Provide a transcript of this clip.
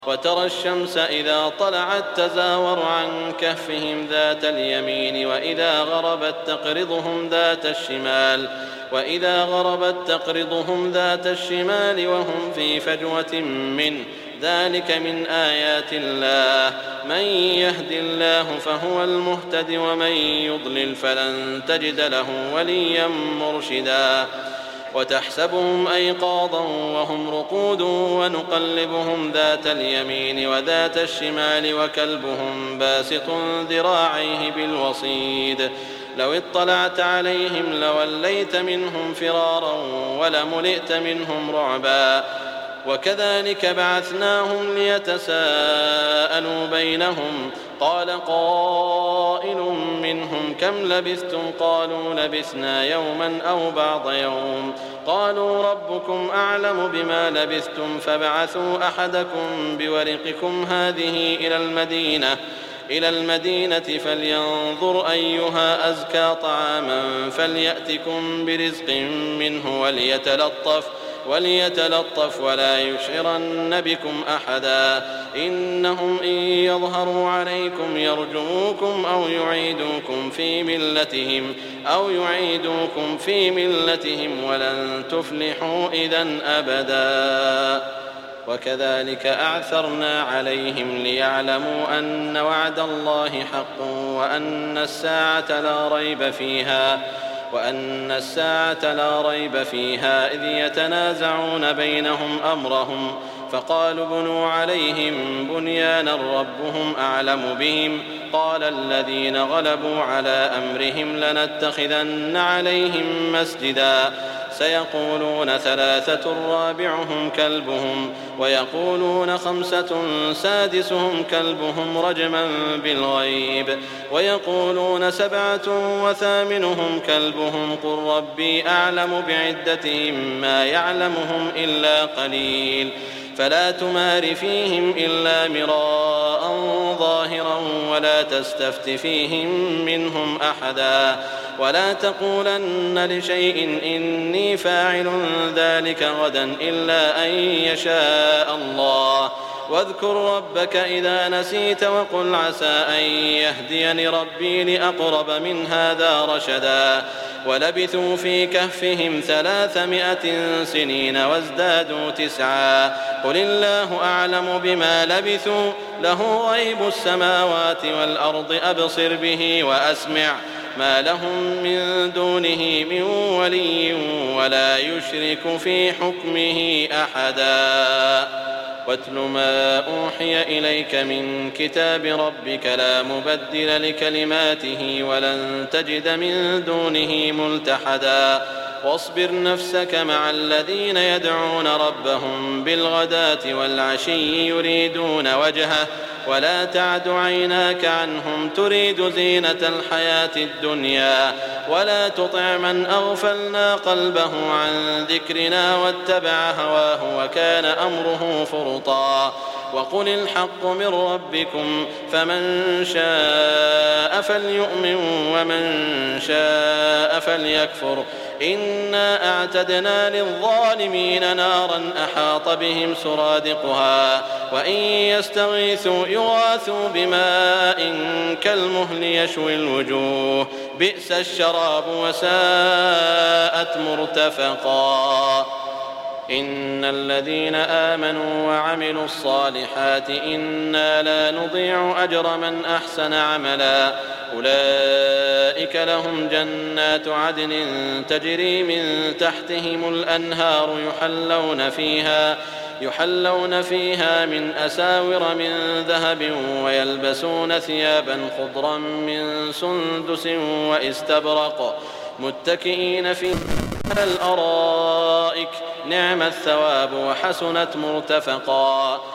وترى الشمس إذا طلعت تزاور عن كهفهم ذات اليمين وإذا غربت تقرضهم ذات الشمال وهم في فجوة منه ذلك من آيات الله من يهد الله فهو المهتد ومن يضلل فلن تجد له وليا مرشدا وتحسبهم أيقاظا وهم رقود ونقلبهم ذات اليمين وذات الشمال وكلبهم باسط ذراعيه بالوصيد لو اطلعت عليهم لوليت منهم فرارا ولملئت منهم رعبا وكذلك بعثناهم ليتساءلوا بينهم قال قائل منهم كم لبثتم قالوا لبثنا يوما أو بعض يوم قالوا ربكم أعلم بما لبثتم فابعثوا أحدكم بورقكم هذه إلى المدينة فلينظر أيها أزكى طعاما فليأتكم برزق منه وليتلطف ولا يشعرن بكم أحدا إنهم إن يظهروا عليكم يرجموكم أو يعيدوكم في ملتهم ولن تفلحوا إذن أبدا وكذلك أعثرنا عليهم ليعلموا أن وعد الله حق وأن الساعة لا ريب فيها إذ يتنازعون بينهم أمرهم فقالوا بنوا عليهم بنيانا ربهم أعلم بهم قال الذين غلبوا على أمرهم لنتخذن عليهم مسجدا سيقولون 3 رابعهم كلبهم ويقولون 5 سادسهم كلبهم رجما بالغيب ويقولون 7 وثامنهم كلبهم قل ربي أعلم بعدتهم ما يعلمهم إلا قليل فلا تمار فيهم إلا مراء ظاهرا ولا تستفت فيهم منهم أحدا ولا تقولن لشيء إني فاعل ذلك غدا إلا أن يشاء الله واذكر ربك إذا نسيت وقل عسى أن يهديني ربي لأقرب من هذا رشدا ولبثوا في كهفهم 300 سنين وازدادوا 9 قل الله أعلم بما لبثوا له غيب السماوات والأرض أبصر به وأسمع ما لهم من دونه من ولي ولا يشرك في حكمه أحدا واتل ما أوحي إليك من كتاب ربك لا مبدل لكلماته ولن تجد من دونه ملتحدا واصبر نفسك مع الذين يدعون ربهم بالغداة والعشي يريدون وجهه ولا تعد عيناك عنهم تريد زينة الحياة الدنيا ولا تطع من أغفلنا قلبه عن ذكرنا واتبع هواه وكان أمره فرطا وقل الحق من ربكم فمن شاء فليؤمن ومن شاء فليكفر إنا أعتدنا للظالمين نارا أحاط بهم سرادقها وإن يستغيثوا يغاثوا بماء كالمهل يشوي الوجوه بئس الشراب وساءت مرتفقا إن الذين آمنوا وعملوا الصالحات إنا لا نضيع أجر من أحسن عملا أولئك لهم جنات عدن تجري من تحتهم الأنهار يحلون فيها من أساور من ذهب ويلبسون ثيابا خضرا من سندس واستبرق متكئين فيها على الأرائك نعم الثواب وحسنت مرتفقا